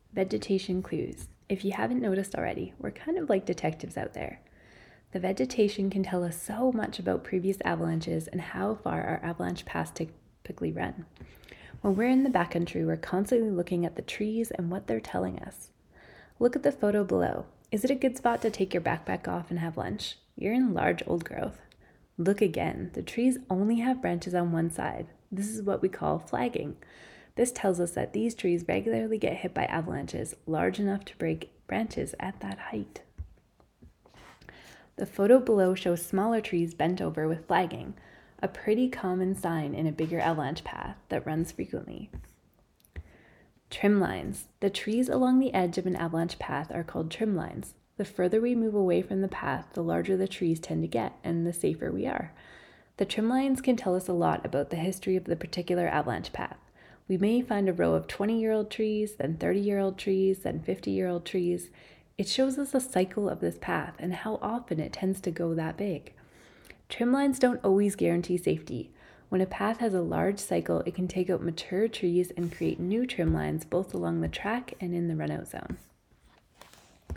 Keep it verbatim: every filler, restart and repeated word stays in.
Vegetation clues. If you haven't noticed already, we're kind of like detectives out there. The vegetation can tell us so much about previous avalanches and how far our avalanche paths typically run. When we're in the backcountry, we're constantly looking at the trees and what they're telling us. Look at the photo below. Is it a good spot to take your backpack off and have lunch? You're in large old growth. Look again. The trees only have branches on one side. This is what we call flagging. This tells us that these trees regularly get hit by avalanches large enough to break branches at that height. The photo below shows smaller trees bent over with flagging, a pretty common sign in a bigger avalanche path that runs frequently. Trim lines. The trees along the edge of an avalanche path are called trim lines. The further we move away from the path, the larger the trees tend to get and the safer we are. The trim lines can tell us a lot about the history of the particular avalanche path. We may find a row of twenty-year-old trees, then thirty-year-old trees, then fifty-year-old trees. It shows us a cycle of this path and how often it tends to go that big. Trim lines don't always guarantee safety. When a path has a large cycle, it can take out mature trees and create new trim lines both along the track and in the runout zone.